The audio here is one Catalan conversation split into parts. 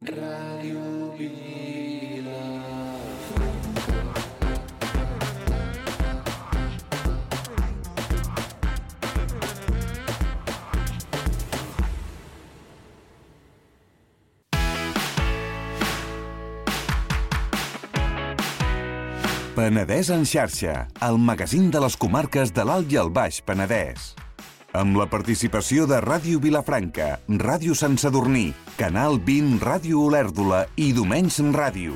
Ràdio Vila. Penedès en xarxa, el magazín de les comarques de l'Alt i el Baix Penedès. Amb la participació de Ràdio Vilafranca, Ràdio Sant Sadurní, Canal 20, Ràdio Olèrdola i Domenys Ràdio.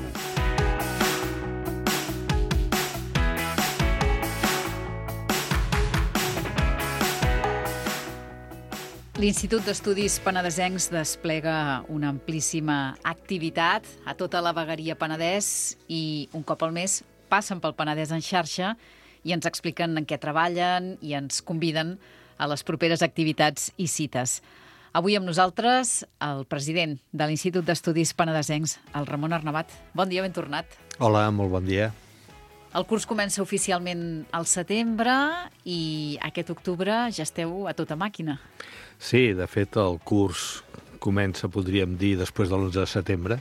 L'Institut d'Estudis Penedesencs desplega una amplíssima activitat a tota la vegueria Penedès i un cop al mes passen pel Penedès en xarxa i ens expliquen en què treballen i ens conviden a les properes activitats i cites. Avui amb nosaltres el president de l'Institut d'Estudis Penedesencs, el Ramon Arnabat. Bon dia, ben tornat. Hola, molt bon dia. El curs comença oficialment al setembre i aquest octubre ja esteu a tota màquina. Sí, de fet, el curs comença, podríem dir, després de l'11 de setembre,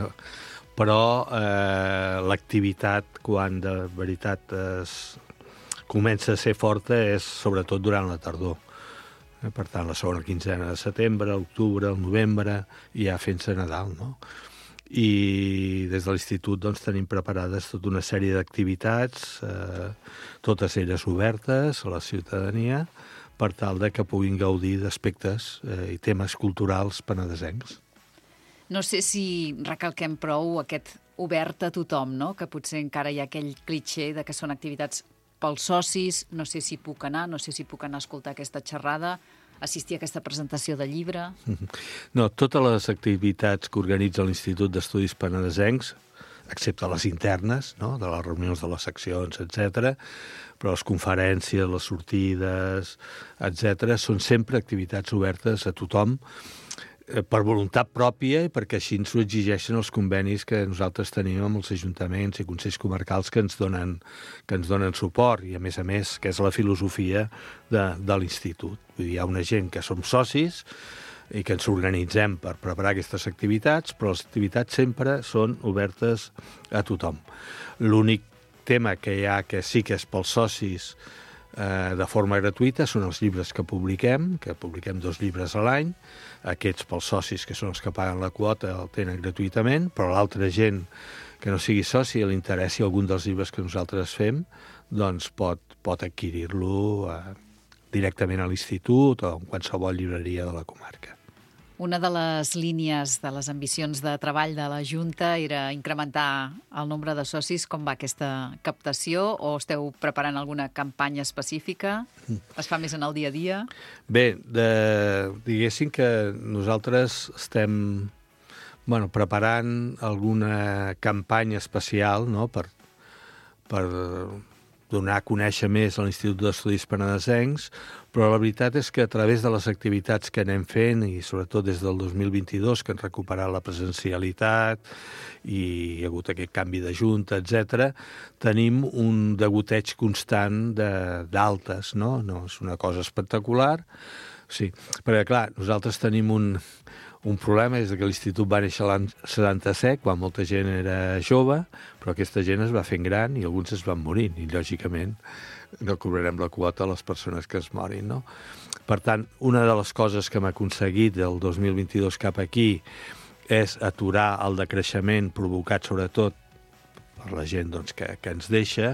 però l'activitat, quan de veritat comença a ser forta, és sobretot durant la tardor. Per tant, la segona quinzena de setembre, l'octubre, el novembre, i ja fent-se Nadal, no? I des de l'Institut doncs, tenim preparades tota una sèrie d'activitats, totes elles obertes a la ciutadania, per tal de que puguin gaudir d'aspectes i temes culturals penedesencs. No sé si recalquem prou aquest obert a tothom, no? Que potser encara hi ha aquell clitxé de que són activitats pels socis, no sé si puc anar, no sé si puc anar a escoltar aquesta xerrada, assistir a aquesta presentació de llibre... No, totes les activitats que organitza l'Institut d'Estudis Penedesencs, excepte les internes, no? De les reunions de les seccions, etc., però les conferències, les sortides, etc., són sempre activitats obertes a tothom, per voluntat pròpia i perquè així ens ho exigeixen els convenis que nosaltres tenim amb els ajuntaments i consells comarcals que ens donen suport i, a més, que és la filosofia de l'Institut. Vull dir, hi ha una gent que som socis i que ens organitzem per preparar aquestes activitats, però les activitats sempre són obertes a tothom. L'únic tema que hi ha que sí que és pels socis de forma gratuïta són els llibres que publiquem 2 llibres a l'any. Aquests pels socis, que són els que paguen la quota, el tenen gratuïtament, però l'altra gent que no sigui soci i li interessi algun dels llibres que nosaltres fem, doncs pot adquirir-lo directament a l'Institut o en qualsevol llibreria de la comarca. Una de les línies de les ambicions de treball de la Junta era incrementar el nombre de socis. Com va aquesta captació? O esteu preparant alguna campanya específica? Es fa més en el dia a dia? Bé, diguéssim que nosaltres estem preparant alguna campanya especial, no?, per donar a conèixer més a l'Institut d'Estudis Penedesencs, però la veritat és que a través de les activitats que anem fent, i sobretot des del 2022, que han recuperat la presencialitat i hi ha hagut aquest canvi de junta, etc., tenim un degoteig constant d'altes, no? No és una cosa espectacular. Sí, perquè, clar, nosaltres tenim un problema, és que l'Institut va néixer l'any 77, quan molta gent era jove, però aquesta gent es va fent gran i alguns es van morint, i lògicament no cobrarem la quota a les persones que es morin, no? Per tant, una de les coses que hem aconseguit del 2022 cap aquí és aturar el decreixement provocat sobretot per la gent doncs, que ens deixa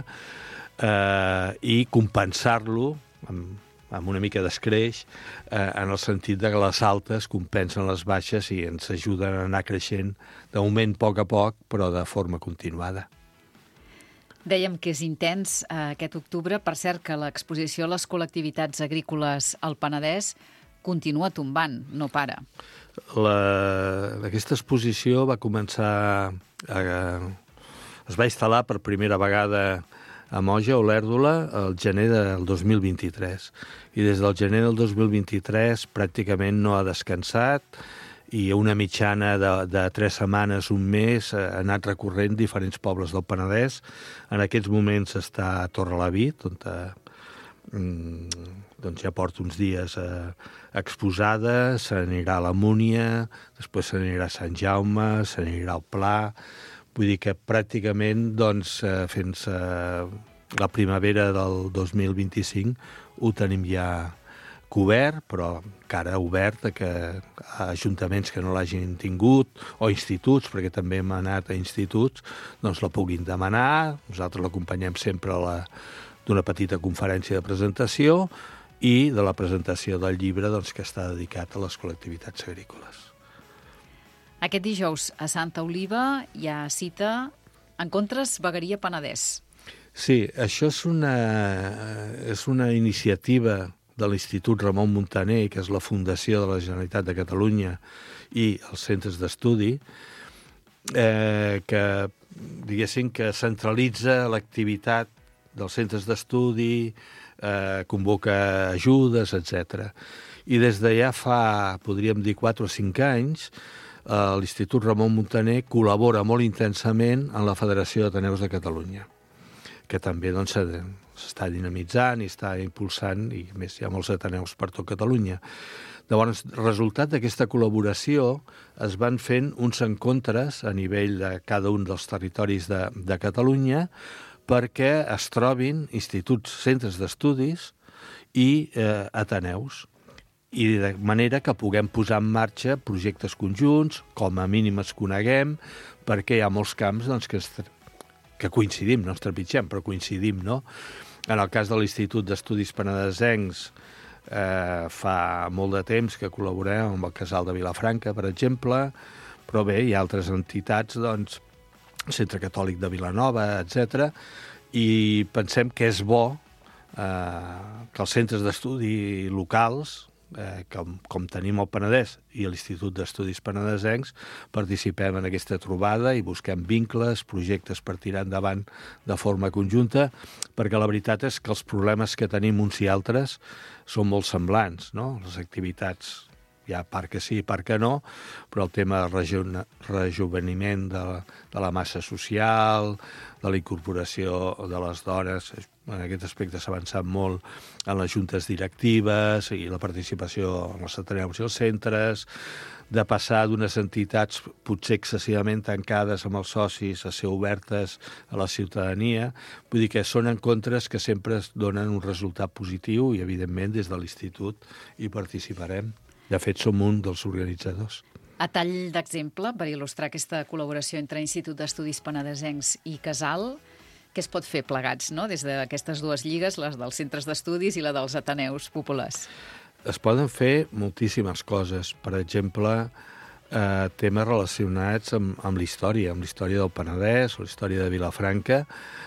i compensar-lo amb una mica d'escreix, en el sentit de que les altes compensen les baixes i ens ajuden a anar creixent de moment a poc, però de forma continuada. Dèiem que és intens aquest octubre. Per cert, que l'exposició a les col·lectivitats agrícoles al Penedès continua tombant, no para. Aquesta exposició va començar... es va instal·lar per primera vegada a Moja, Olèrdola, el gener del 2023. I des del gener del 2023 pràcticament no ha descansat i una mitjana de 3 setmanes, un mes, ha anat recorrent diferents pobles del Penedès. En aquests moments està a Torrelavit, on doncs ja porta uns dies exposada, se n'anirà a la Múnia, després se n'anirà a Sant Jaume, se n'anirà al Pla. Vull dir que pràcticament, doncs, fins la primavera del 2025 ho tenim ja cobert, però encara obert a ajuntaments que no l'hagin tingut, o instituts, perquè també hem anat a instituts, doncs la puguin demanar. Nosaltres l'acompanyem sempre d'una petita conferència de presentació i de la presentació del llibre doncs, que està dedicat a les col·lectivitats agrícoles. Aquest dijous a Santa Oliva hi ha cita Encontres Vegueria Penedès. Sí, això és una iniciativa de l'Institut Ramon Muntaner, que és la Fundació de la Generalitat de Catalunya, i els centres d'estudi, que, diguéssim, que centralitza l'activitat dels centres d'estudi, convoca ajudes, etc. I des de ja fa, podríem dir, 4 o 5 anys, l'Institut Ramon Muntaner col·labora molt intensament en la Federació d'Ateneus de Catalunya, que també doncs, s'està dinamitzant i està impulsant, i a més hi ha molts ateneus per tot Catalunya. Llavors, resultat d'aquesta col·laboració es van fent uns encontres a nivell de cada un dels territoris de Catalunya perquè es trobin instituts, centres d'estudis i ateneus, i de manera que puguem posar en marxa projectes conjunts, com a mínim es coneguem, perquè hi ha molts camps doncs, que coincidim, no ens trepitgem, però coincidim, no? En el cas de l'Institut d'Estudis Penedesencs, fa molt de temps que col·laborem amb el Casal de Vilafranca, per exemple, però bé, hi ha altres entitats, doncs, Centre Catòlic de Vilanova, etc. I pensem que és bo que els centres d'estudi locals, com tenim el Penedès i l'Institut d'Estudis Penedesencs, participem en aquesta trobada i busquem vincles, projectes per tirar endavant de forma conjunta, perquè la veritat és que els problemes que tenim uns i altres són molt semblants, no? Les activitats, hi ha part que sí, part que no, però el tema de rejoveniment de la massa social, de la incorporació de les dones, en aquest aspecte s'ha avançat molt en les juntes directives i la participació en els ateneus i els centres, de passar d'unes entitats potser excessivament tancades amb els socis a ser obertes a la ciutadania. Vull dir que són encontres que sempre donen un resultat positiu i, evidentment, des de l'Institut hi participarem. De fet, som un dels organitzadors. A tall d'exemple, per il·lustrar aquesta col·laboració entre Institut d'Estudis Penedesencs i Casal, què es pot fer plegats, no? Des d'aquestes dues lligues, les dels centres d'estudis i la dels ateneus populars? Es poden fer moltíssimes coses. Per exemple, temes relacionats amb la història del Penedès, la història de Vilafranca.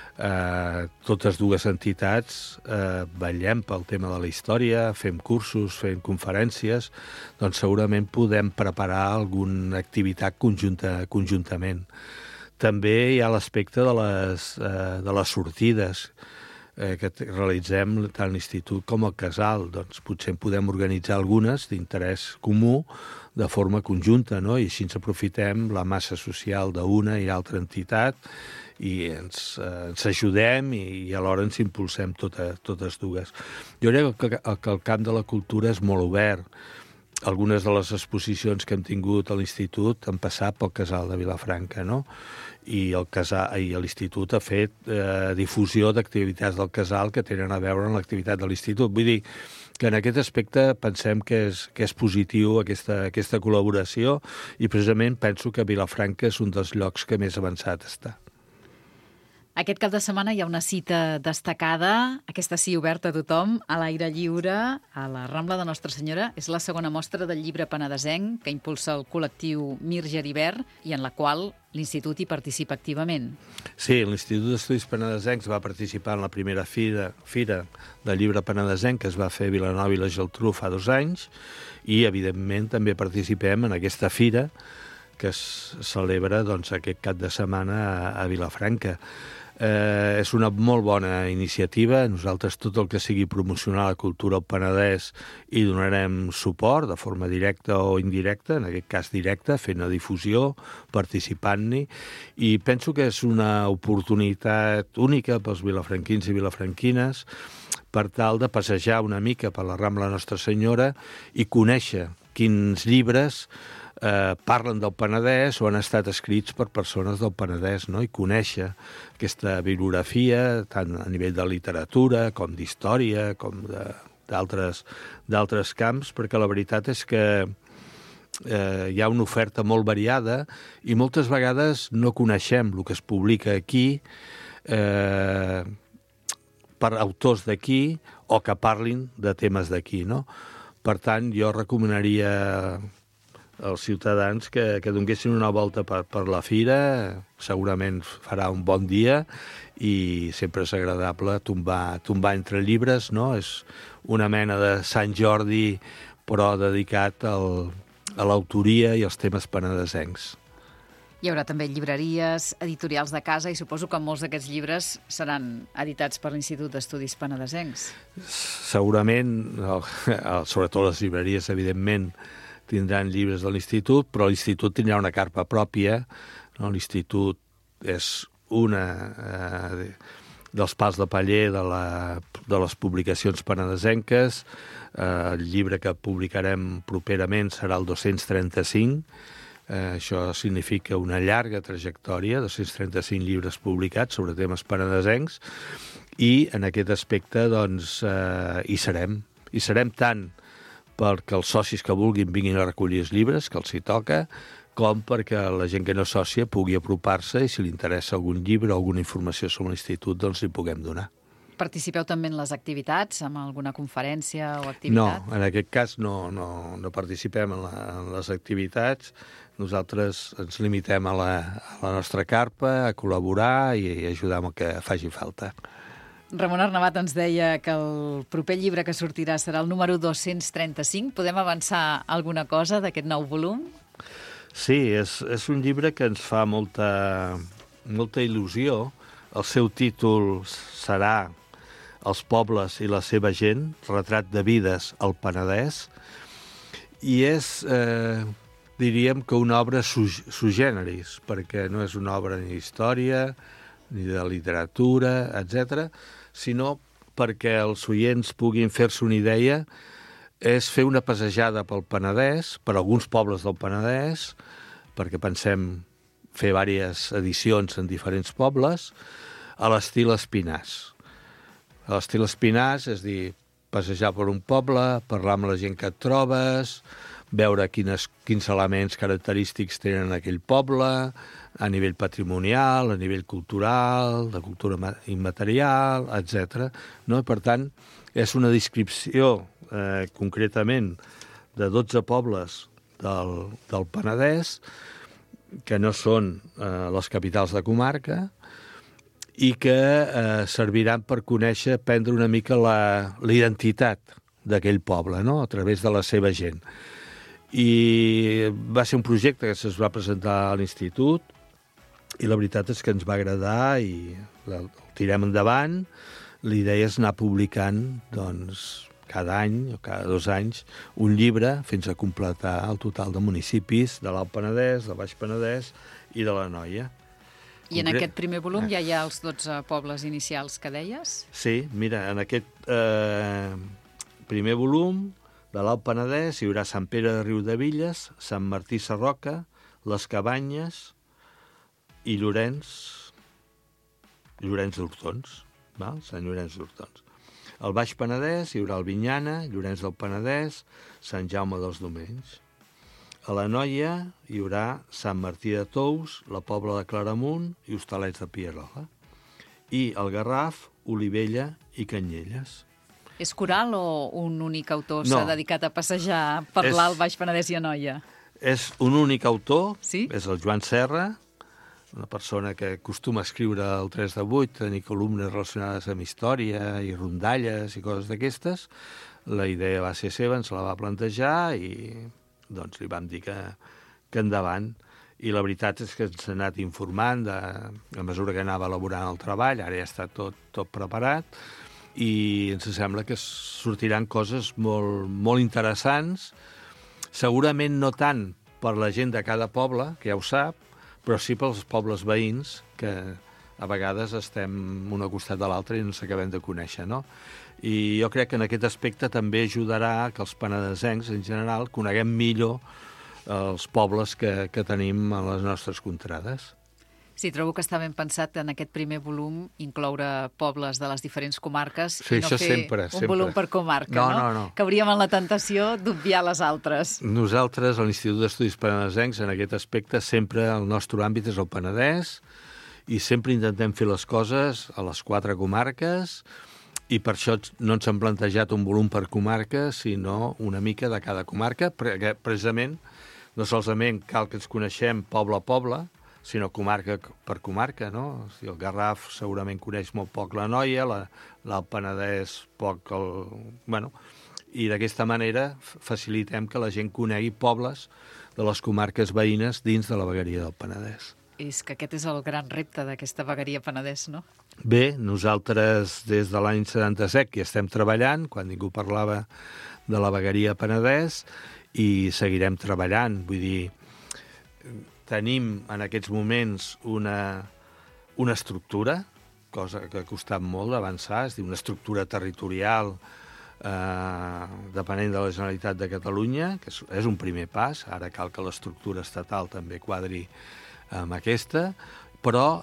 Totes dues entitats vetllem pel tema de la història, fem cursos, fem conferències, doncs segurament podem preparar alguna activitat conjuntament. També hi ha l'aspecte de les sortides que realitzem tant l'Institut com el Casal. Doncs potser en podem organitzar algunes d'interès comú de forma conjunta, no? I així ens aprofitem la massa social d'una i altra entitat i ens ajudem i alhora ens impulsem totes dues. Jo crec que el camp de la cultura és molt obert. Algunes de les exposicions que hem tingut a l'Institut han passat pel Casal de Vilafranca, no? I l'Institut ha fet difusió d'activitats del Casal que tenen a veure amb l'activitat de l'Institut. Vull dir que en aquest aspecte pensem que és positiu aquesta col·laboració i precisament penso que Vilafranca és un dels llocs que més avançat està. Aquest cap de setmana hi ha una cita destacada, aquesta sí oberta a tothom, a l'aire lliure, a la Rambla de Nostra Senyora. És la segona mostra del llibre penedesenc que impulsa el col·lectiu Mir Geribert i en la qual l'Institut hi participa activament. Sí, l'Institut d'Estudis Penedesencs va participar en la primera fira del llibre penedesenc que es va fer a Vilanova i la Geltrú fa 2 anys i, evidentment, també participem en aquesta fira que es celebra aquest cap de setmana a Vilafranca. És una molt bona iniciativa. Nosaltres tot el que sigui promocionar la cultura al Penedès hi donarem suport de forma directa o indirecta, en aquest cas directa, fent una difusió, participant-hi, i penso que és una oportunitat única pels vilafranquins i vilafranquines per tal de passejar una mica per la Rambla Nostra Senyora i conèixer quins llibres parlen del Penedès o han estat escrits per persones del Penedès, no? I conèixer aquesta bibliografia tant a nivell de literatura com d'història, com d'altres camps, perquè la veritat és que hi ha una oferta molt variada i moltes vegades no coneixem el que es publica aquí per autors d'aquí o que parlin de temes d'aquí, no? Per tant, jo recomanaria als ciutadans que donessin una volta per la fira, segurament farà un bon dia i sempre és agradable tombar entre llibres, no? És una mena de Sant Jordi, però dedicat a l'autoria i als temes penedesencs. Hi haurà també llibreries, editorials de casa i suposo que molts d'aquests llibres seran editats per l'Institut d'Estudis Penedesencs. Segurament, sobretot les llibreries, evidentment, tindran llibres de l'Institut, però l'Institut tindrà una carpa pròpia. No? L'Institut és una dels pals de paller de les publicacions penedesenques. El llibre que publicarem properament serà el 235. Això significa una llarga trajectòria, 235 llibres publicats sobre temes penedesencs, i en aquest aspecte doncs, hi serem. Hi serem tant perquè els socis que vulguin vinguin a recollir els llibres, que els hi toca, com perquè la gent que no és sòcia pugui apropar-se i si li interessa algun llibre o alguna informació sobre l'institut, doncs li puguem donar. Participeu també en les activitats, amb alguna conferència o activitat? No, en aquest cas no participem en les activitats. Nosaltres ens limitem a la nostra carpa, a col·laborar i ajudar amb el que faci falta. Ramon Arnabat ens deia que el proper llibre que sortirà serà el número 235. Podem avançar alguna cosa d'aquest nou volum? Sí, és un llibre que ens fa molta il·lusió. El seu títol serà Els pobles i la seva gent, retrat de vides al Penedès, i és, diríem que una obra sui generis, perquè no és una obra ni d'història, ni de literatura, etc., sinó perquè els oients puguin fer-se una idea, és fer una passejada pel Penedès, per alguns pobles del Penedès, perquè pensem fer diverses edicions en diferents pobles, a l'estil Espinàs. A l'estil Espinàs, és dir, passejar per un poble, parlar amb la gent que et trobes, veure quins elements característics tenen aquell poble, a nivell patrimonial, a nivell cultural, de cultura immaterial, etc. No? Per tant, és una descripció concretament de 12 pobles del Penedès, que no són les capitals de comarca, i que serviran per conèixer, prendre una mica la identitat d'aquell poble, no? A través de la seva gent. I va ser un projecte que es va presentar a l'Institut i la veritat és que ens va agradar i el tirem endavant. L'idea és anar publicant doncs, cada any o cada 2 anys un llibre fins a completar el total de municipis de l'Alt Penedès, del Baix Penedès i de l'Anoia. I en aquest primer volum ja hi ha els 12 pobles inicials que deies? Sí, mira, en aquest primer volum de l'Alt Penedès hi haurà Sant Pere de Riudebitlles, Sant Martí Sarroca, Les Cabanyes i Llorenç d'Hortons, Sant Llorenç d'Hortons. Al Baix Penedès hi haurà Albinyana, Llorenç del Penedès, Sant Jaume dels Domenys. A l'Anoia hi haurà Sant Martí de Tous, la Pobla de Claramunt i Hostalets de Pierola. I al Garraf, Olivella i Canyelles. És coral o un únic autor s'ha dedicat a passejar per l'Alt, Baix Penedès i Anoia? És un únic autor, sí? És el Joan Serra, una persona que acostuma a escriure el 3 de 8, tenir columnes relacionades amb història i rondalles i coses d'aquestes. La idea va ser seva, ens la va plantejar i doncs li vam dir que endavant. I la veritat és que ens ha anat informant a mesura que anava elaborant el treball, ara ja està tot preparat, i ens sembla que sortiran coses molt interessants, segurament no tant per la gent de cada poble, que ja ho sap, però sí pels pobles veïns, que a vegades estem un al costat de l'altre i no ens acabem de conèixer, no? I jo crec que en aquest aspecte també ajudarà que els penedesencs, en general, coneguem millor els pobles que tenim a les nostres contrades. Sí, trobo que està ben pensat en aquest primer volum incloure pobles de les diferents comarques sí, i no fer sempre. volum per comarca, no? Que hauríem en la tentació d'obviar les altres. Nosaltres, a l'Institut d'Estudis Penedesencs, en aquest aspecte, sempre el nostre àmbit és el Penedès i sempre intentem fer les coses a les 4 comarques i per això no ens hem plantejat un volum per comarca, sinó una mica de cada comarca, perquè precisament no solament cal que ens coneixem poble a poble, sinó comarca per comarca, no? O sigui, el Garraf segurament coneix molt poc l'Anoia, l'Alt Penedès poc Bueno, i d'aquesta manera facilitem que la gent conegui pobles de les comarques veïnes dins de la vegueria del Penedès. És que aquest és el gran repte d'aquesta vegueria Penedès, no? Bé, nosaltres des de l'any 77 hi estem treballant, quan ningú parlava de la vegueria Penedès, i seguirem treballant, vull dir, tenim en aquests moments una estructura, cosa que ha costat molt d'avançar, és a dir, una estructura territorial depenent de la Generalitat de Catalunya, que és un primer pas, ara cal que l'estructura estatal també quadri amb aquesta, però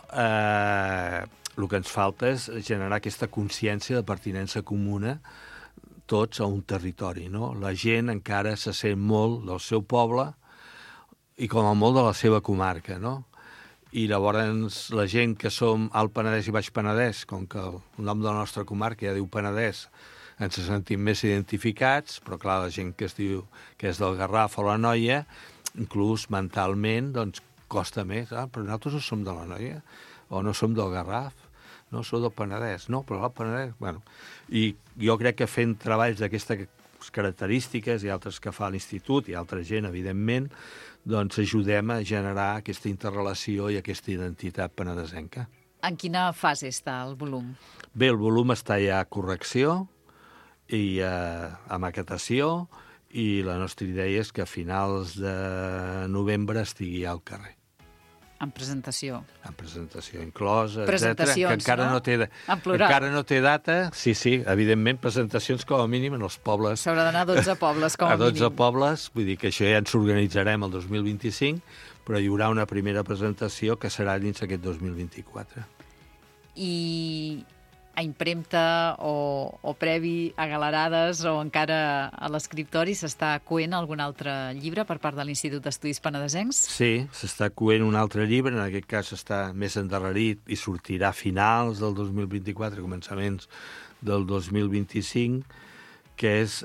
el que ens falta és generar aquesta consciència de pertinença comuna tots a un territori, no? La gent encara se sent molt del seu poble i com a molt de la seva comarca, no? I llavors la gent que som Alt Penedès i Baix Penedès, com que el nom de la nostra comarca ja diu Penedès, ens sentim més identificats, però clar, la gent que es diu que és del Garraf o l'Anoia, inclús mentalment, doncs costa més. Però nosaltres no som de l'Anoia, o no som del Garraf, no, sou del Penedès. No, però l'Alt Penedès... Bueno, i jo crec que fent treballs d'aquestes característiques i altres que fa l'Institut i altra gent, evidentment, doncs ajudem a generar aquesta interrelació i aquesta identitat penedesenca. En quina fase està el volum? Bé, el volum està ja a correcció i a maquetació i la nostra idea és que a finals de novembre estigui al carrer. En presentació. En presentació inclosa, presentacions, que encara no té en plural. Encara no té data. Sí, evidentment, presentacions com a mínim en els pobles. S'haurà d'anar a 12 pobles, com a mínim. A 12 pobles, vull dir que això ja ens organitzarem el 2025, però hi haurà una primera presentació que serà dins aquest 2024. I a impremta o previ a galerades o encara a l'escriptori s'està coent algun altre llibre per part de l'Institut d'Estudis Penedesencs? Sí, s'està coent un altre llibre, en aquest cas està més endarrerit i sortirà a finals del 2024, començaments del 2025, que és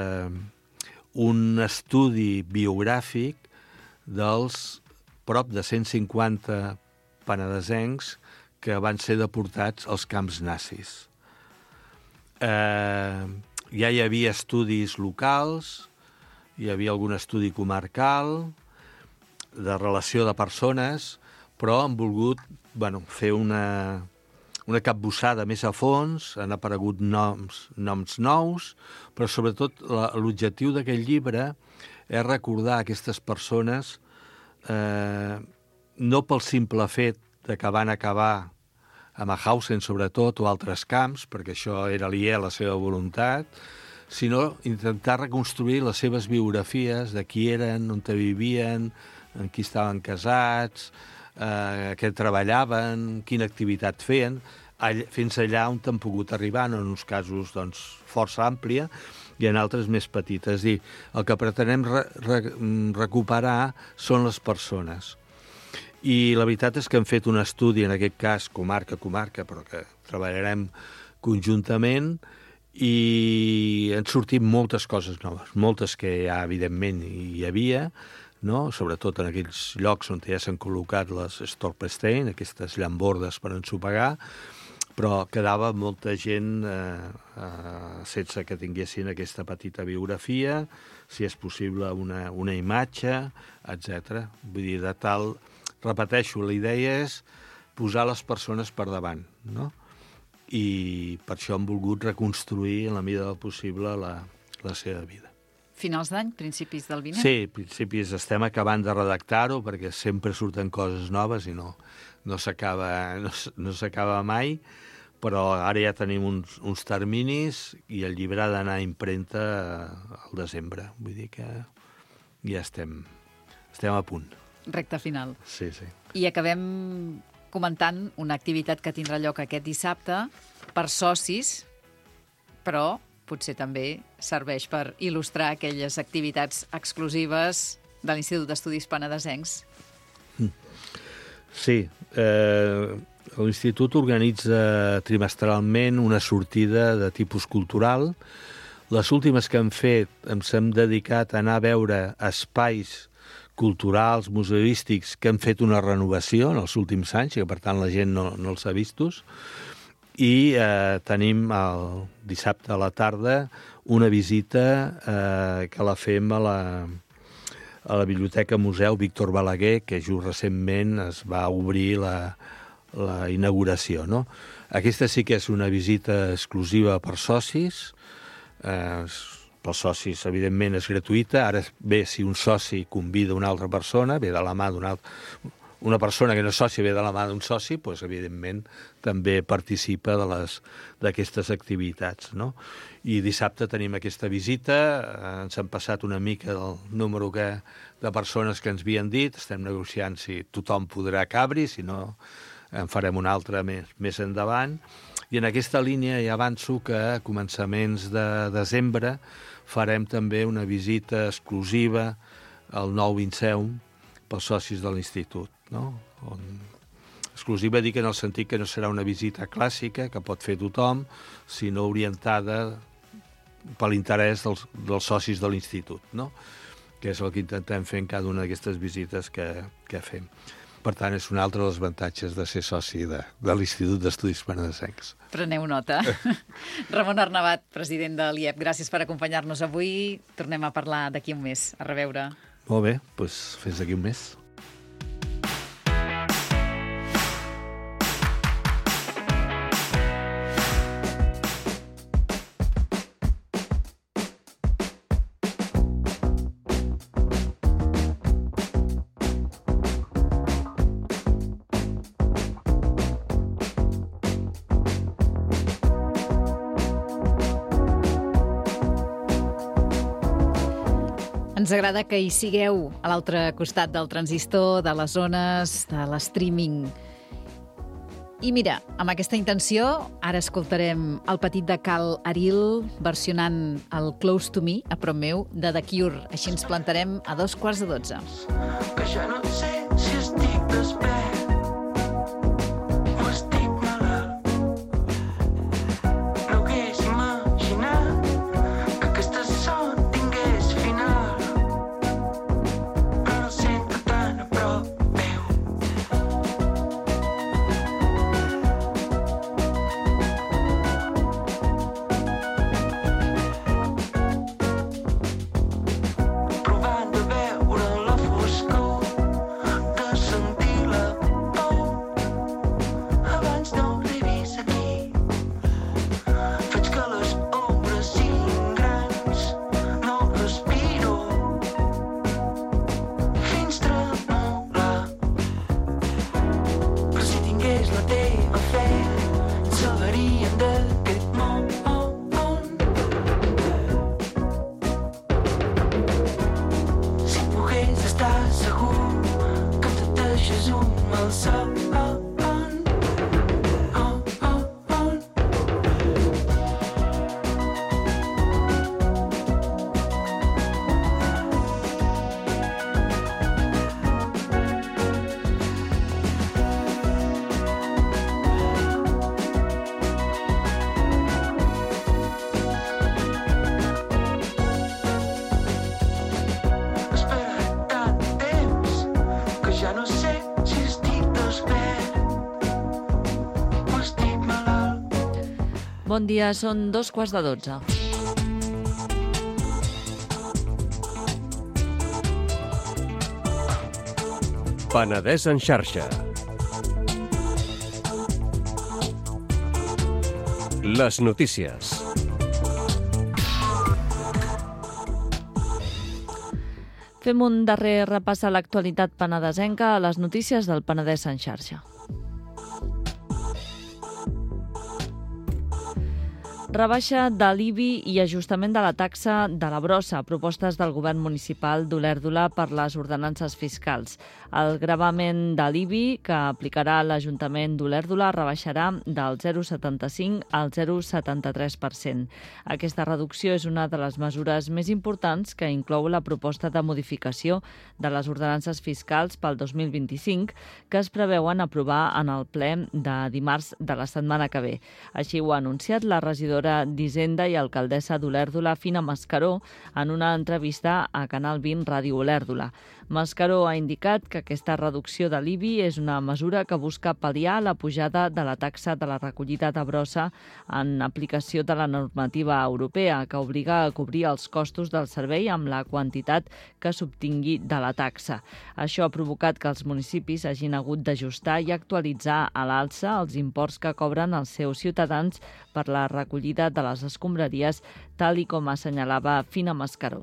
un estudi biogràfic dels prop de 150 penedesencs que van ser deportats als camps nazis. Ja hi havia estudis locals, hi havia algun estudi comarcal, de relació de persones, però han volgut fer una capbussada més a fons, han aparegut noms nous, però sobretot l'objectiu d'aquest llibre és recordar aquestes persones no pel simple fet que van acabar a Mauthausen, sobretot, o altres camps, perquè això era aliè a la seva voluntat, sinó intentar reconstruir les seves biografies, de qui eren, on vivien, en qui estaven casats, què treballaven, quina activitat feien, fins allà on han pogut arribar, en uns casos força àmplia i en altres més petites. És a dir, el que pretenem recuperar són les persones. I la veritat és que hem fet un estudi, en aquest cas comarca, però que treballarem conjuntament i han sortit moltes coses noves, moltes que ja evidentment hi havia, no? Sobretot en aquells llocs on ja s'han col·locat les Stolperstein, aquestes llambordes per ensopegar, però quedava molta gent sense que tinguessin aquesta petita biografia, si és possible una imatge, etc. Vull dir, de tal... Repeteixo, la idea és posar les persones per davant, no? I per això hem volgut reconstruir en la mida del possible la seva vida. finals d'any, principis del vinent? Sí, principis estem acabant de redactar-ho perquè sempre surten coses noves i no s'acaba mai, però ara ja tenim uns terminis i el llibre ha d'anar a impremta al desembre. Vull dir que ja estem a punt. Recte final. Sí. I acabem comentant una activitat que tindrà lloc aquest dissabte per socis, però potser també serveix per il·lustrar aquelles activitats exclusives de l'Institut d'Estudis Penedesencs. Sí, l'Institut organitza trimestralment una sortida de tipus cultural. Les últimes que hem fet ens hem dedicat a anar a veure espais culturals, museístics, que han fet una renovació en els últims anys i que, per tant, la gent no els ha vistos. I tenim el dissabte a la tarda una visita que la fem a la Biblioteca Museu Víctor Balaguer, que just recentment es va obrir la inauguració, no? Aquesta sí que és una visita exclusiva per socis. Pels socis, evidentment, és gratuïta. Ara bé, si un soci convida una altra persona, ve de la mà d'una altra... Una persona que no és soci ve de la mà d'un soci, doncs, evidentment, també participa d'aquestes activitats, no? I dissabte tenim aquesta visita, ens han passat una mica del número de persones que ens havien dit, estem negociant si tothom podrà cabre, si no en farem una altra més endavant. I en aquesta línia ja avanço que a començaments de desembre farem també una visita exclusiva al nou Vinceum pels socis de l'Institut, no? Exclusiva dic en el sentit que no serà una visita clàssica que pot fer tothom, sinó orientada per l'interès dels socis de l'Institut, no? Que és el que intentem fer en cada una d'aquestes visites que fem. Per tant, és un altre dels avantatges de ser soci de l'Institut d'Estudis Penedesencs. Preneu nota. Ramon Arnabat, president de l'IEP, gràcies per acompanyar-nos avui. Tornem a parlar d'aquí un mes. A reveure. Molt bé, doncs fins d'aquí un mes. Ens agrada que hi sigueu a l'altre costat del transistor, de les ones, de l'streaming. I mira, amb aquesta intenció, ara escoltarem el petit de Cal Aril versionant el Close to Me, a prop meu, de The Cure. Així ens plantarem a 11:45. Que ja no sé si estic despert o estic malalt. No hagués imaginat que aquesta son tingués final, però no sento tan a prop meu. Provant de veure la foscor, de sentir la por, abans no l'he vist aquí. Faig que les ombres siguin grans, no respiro fins tremolar. Però si tingués la teva fe, salvarien d'aquest món. Si pogués estar segur que em deixes un malson. Espera tant temps que ja no sé si estic despert o estic malalt. Bon dia, són 11:45. Penedès en xarxa. Les notícies. Fem un darrer repàs a l'actualitat penedesenca a les notícies del Penedès en xarxa. Rebaixa de l'IBI i ajustament de la taxa de la brossa, propostes del govern municipal d'Olèrdola per les ordenances fiscals. El gravament de l'IBI que aplicarà l'Ajuntament d'Olèrdola rebaixarà del 0,75 al 0,73%. Aquesta reducció és una de les mesures més importants que inclou la proposta de modificació de les ordenances fiscals pel 2025 que es preveuen aprovar en el ple de dimarts de la setmana que ve. Així ho ha anunciat la regidora d'Hisenda i alcaldessa d'Olèrdola, Fina Mascaró, en una entrevista a Canal 20 Ràdio Olèrdola. Mascaró ha indicat que aquesta reducció de l'IBI és una mesura que busca pal·liar la pujada de la taxa de la recollida de brossa en aplicació de la normativa europea, que obliga a cobrir els costos del servei amb la quantitat que s'obtingui de la taxa. Això ha provocat que els municipis hagin hagut d'ajustar i actualitzar a l'alça els imports que cobren els seus ciutadans per la recollida de les escombraries, tal i com assenyalava Fina Mascaró.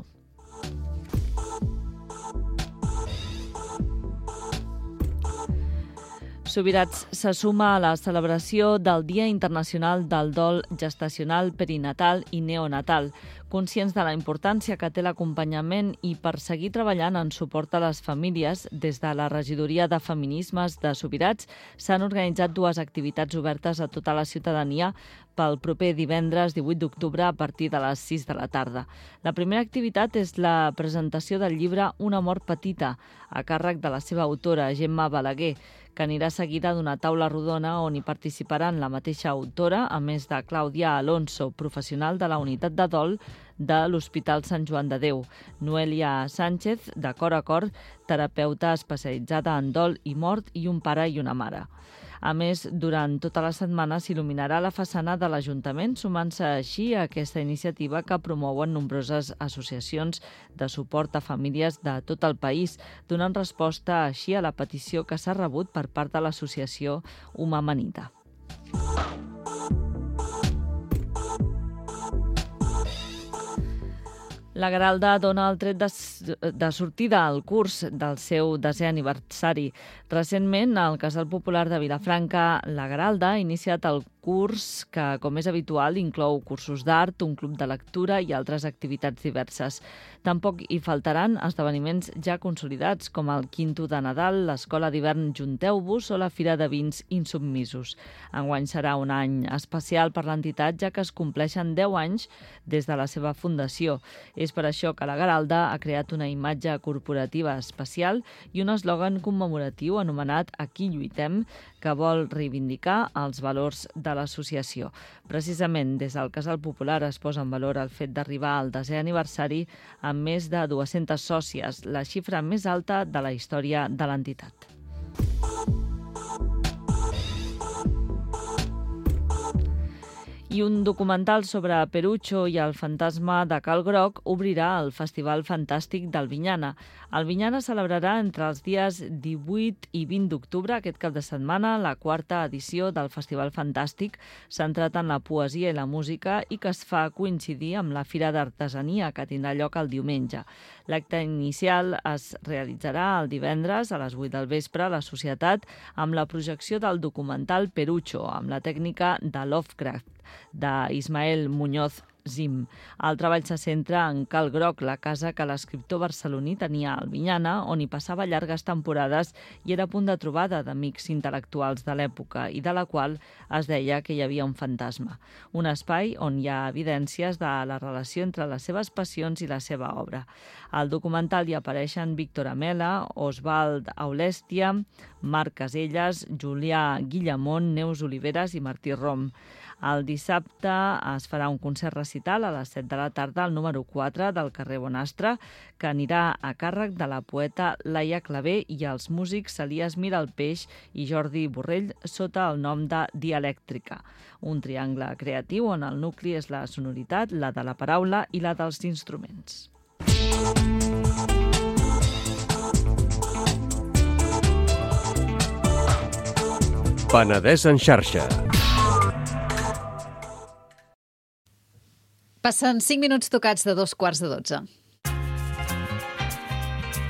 Subirats se suma a la celebració del Dia Internacional del Dol Gestacional, Perinatal i Neonatal, conscients de la importància que té l'acompanyament i per seguir treballant en suport a les famílies, des de la Regidoria de Feminismes de Subirats s'han organitzat dues activitats obertes a tota la ciutadania pel proper divendres 18 d'octubre a partir de les 6 de la tarda. La primera activitat és la presentació del llibre Una mort petita, a càrrec de la seva autora, Gemma Balaguer, que anirà seguida d'una taula rodona on hi participaran la mateixa autora, a més de Clàudia Alonso, professional de la unitat de dol de l'Hospital Sant Joan de Déu, Noelia Sánchez, de Cor a Cor, terapeuta especialitzada en dol i mort, i un pare i una mare. A més, durant tota la setmana s'il·luminarà la façana de l'Ajuntament, sumant-se així a aquesta iniciativa que promouen nombroses associacions de suport a famílies de tot el país, donant resposta així a la petició que s'ha rebut per part de l'associació Uma Manita. La Garalda dona el tret de sortida al curs del seu 10è aniversari. Recentment, al Casal Popular de Vilafranca, la Garalda ha iniciat el curs que, com és habitual, inclou cursos d'art, un club de lectura i altres activitats diverses. Tampoc hi faltaran esdeveniments ja consolidats, com el Quinto de Nadal, l'Escola d'Hivern Junteu-vos o la Fira de Vins Insubmisos. Enguany serà un any especial per l'entitat, ja que es compleixen 10 anys des de la seva fundació. És per això que la Garalda ha creat una imatge corporativa especial i un eslògan commemoratiu anomenat Aquí lluitem, que vol reivindicar els valors de l'associació. Precisament des del Casal Popular es posa en valor el fet d'arribar al 10è aniversari amb més de 200 sòcies, la xifra més alta de la història de l'entitat. I un documental sobre Perucho i el fantasma de Cal Groc obrirà el Festival Fantàstic d'Albinyana. Albinyana celebrarà entre els dies 18 i 20 d'octubre, aquest cap de setmana, la 4a edició del Festival Fantàstic, centrat en la poesia i la música i que es fa coincidir amb la Fira d'Artesania, que tindrà lloc el diumenge. L'acte inicial es realitzarà el divendres a les 8 del vespre a la Societat amb la projecció del documental Perucho, amb la tècnica de Lovecraft, d'Ismael Muñoz Zim. El treball se centra en Cal Groc, la casa que l'escriptor barceloní tenia a Albinyana, on hi passava llargues temporades i era punt de trobada d'amics intel·lectuals de l'època i de la qual es deia que hi havia un fantasma. Un espai on hi ha evidències de la relació entre les seves passions i la seva obra. Al documental hi apareixen Víctor Amela, Osvald Aulèstia, Marc Caselles, Julià Guillamont, Neus Oliveres i Martí Rom. El dissabte es farà un concert recital a les 7 de la tarda al número 4 del carrer Bonastre, que anirà a càrrec de la poeta Laia Clavé i els músics Elias Miralpeix i Jordi Borrell sota el nom de Dielèctrica. Un triangle creatiu on el nucli és la sonoritat, la de la paraula i la dels instruments. Penedès en xarxa. Passen 5 minuts tocats de 2:15.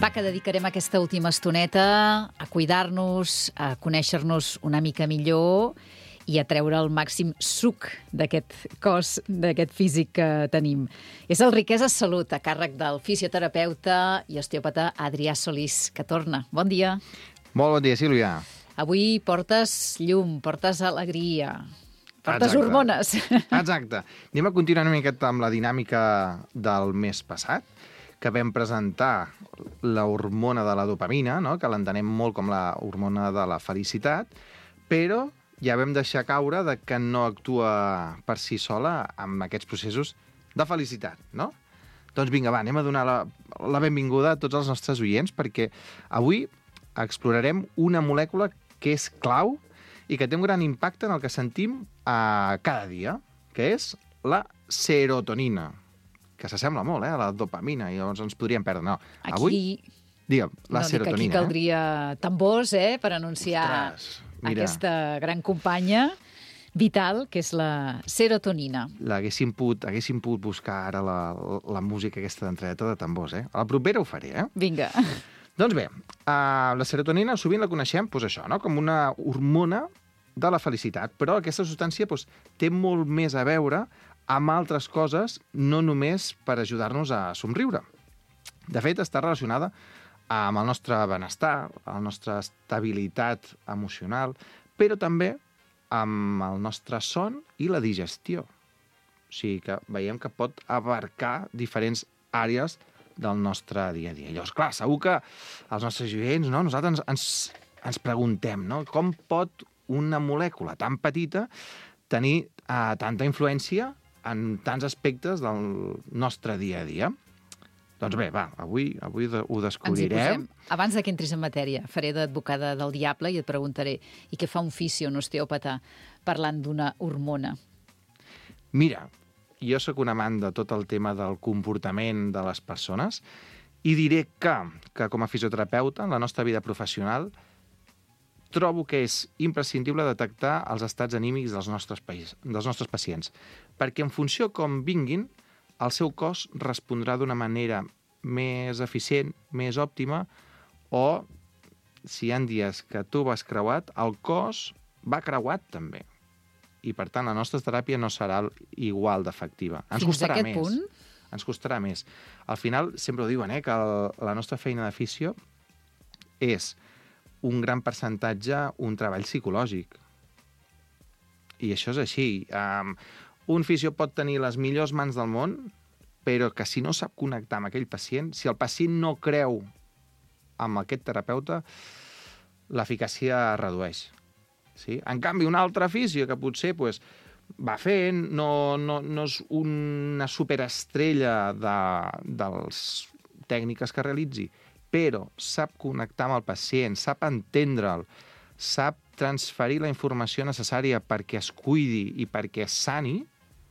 Va, que dedicarem aquesta última estoneta a cuidar-nos, a conèixer-nos una mica millor i a treure el màxim suc d'aquest cos, d'aquest físic que tenim. És el Riquesa Salut, a càrrec del fisioterapeuta i osteòpata Adrià Solís, que torna. Bon dia. Molt bon dia, Sílvia. Avui portes llum, portes alegria, portes Exacte. hormones. Exacte. Anem a continuar una miqueta amb la dinàmica del mes passat, que vam presentar la hormona de la dopamina, no? Que l'entenem molt com la hormona de la felicitat, però ja vam deixar caure de que no actua per si sola amb aquests processos de felicitat, no? Doncs vinga, va, anem a donar la benvinguda a tots els nostres oients, perquè avui explorarem una molècula que és clau i que té un gran impacte en el que sentim cada dia, que és la serotonina, que s'assembla molt, a la dopamina, i llavors ens podríem perdre. No, avui, digue'm, la serotonina. Aquí caldria tambors, per anunciar aquesta gran companya vital, que és la serotonina. Haguéssim pogut buscar ara la música aquesta d'entradeta de tambors, A la propera ho faré, Vinga. Doncs bé, la serotonina sovint la coneixem, això, no? Com una hormona de la felicitat, però aquesta substància té molt més a veure amb altres coses, no només per ajudar-nos a somriure. De fet, està relacionada amb el nostre benestar, la nostra estabilitat emocional, però també amb el nostre son i la digestió. O sigui que veiem que pot abarcar diferents àrees del nostre dia a dia. Llavors, clar, segur que els nostres oients, no? Nosaltres ens preguntem, no? Com pot una molècula tan petita tenir tanta influència en tants aspectes del nostre dia a dia? Doncs bé, va, avui ho descobrirem. Abans que entris en matèria, faré d'advocada del diable i et preguntaré i què fa un fisio, un osteòpata, parlant d'una hormona? Mira, jo sóc un amant de tot el tema del comportament de les persones i diré que com a fisioterapeuta, en la nostra vida professional, trobo que és imprescindible detectar els estats anímics dels nostres pacients, perquè en funció com vinguin, el seu cos respondrà d'una manera més eficient, més òptima, o, si hi ha dies que tu vas creuat, el cos va creuat també. I, per tant, la nostra teràpia no serà igual d'efectiva. Fins a aquest punt? Ens costarà més. Al final, sempre ho diuen, que la nostra feina de fisio és un gran percentatge un treball psicològic. I això és així. Un fisio pot tenir les millors mans del món, però que si no sap connectar amb aquell pacient, si el pacient no creu amb aquest terapeuta, l'eficàcia es redueix. Sí? En canvi, un altre fisio que potser va fent, no és una superestrella de les tècniques que realitzi, però sap connectar amb el pacient, sap entendre'l, sap transferir la informació necessària perquè es cuidi i perquè es sani,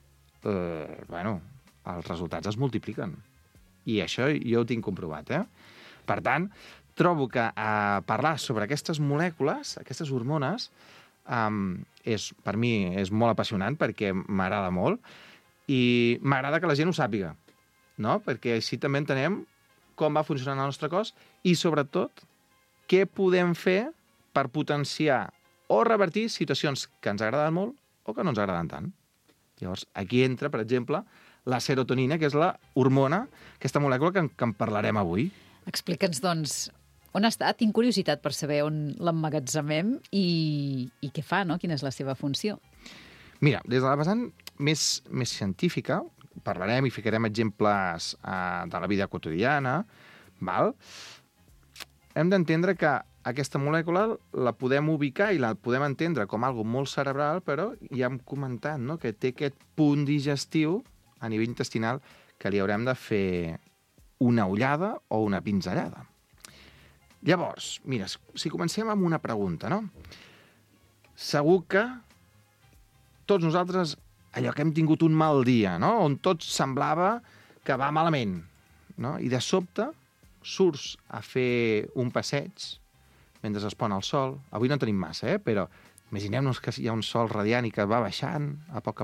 els resultats es multipliquen. I això jo ho tinc comprovat, Per tant, trobo que parlar sobre aquestes molècules, aquestes hormones, per mi és molt apassionant perquè m'agrada molt i m'agrada que la gent ho sàpiga, no? Perquè així també entenem com va funcionar el nostre cos i, sobretot, què podem fer per potenciar o revertir situacions que ens agraden molt o que no ens agraden tant. Llavors, aquí entra, per exemple, la serotonina, que és la hormona, aquesta molècula que en parlarem avui. Explica'ns, doncs, on ha estat? Tinc curiositat per saber on l'emmagatzemem i què fa, no? Quina és la seva funció? Mira, des de la vessant més científica, parlarem i ficarem exemples de la vida quotidiana, val? Hem d'entendre que aquesta molècula la podem ubicar i la podem entendre com algo molt cerebral, però ja hem comentat, no?, que té aquest punt digestiu a nivell intestinal que li haurem de fer una ullada o una pinzellada. Llavors, mira, si comencem amb una pregunta, no? Segur que tots nosaltres, allò que hem tingut un mal dia, no?, on tot semblava que va malament, no?, i de sobte surts a fer un passeig mentre es pon el sol. Avui no tenim massa, però imaginem-nos que hi ha un sol radiant i que va baixant a poc.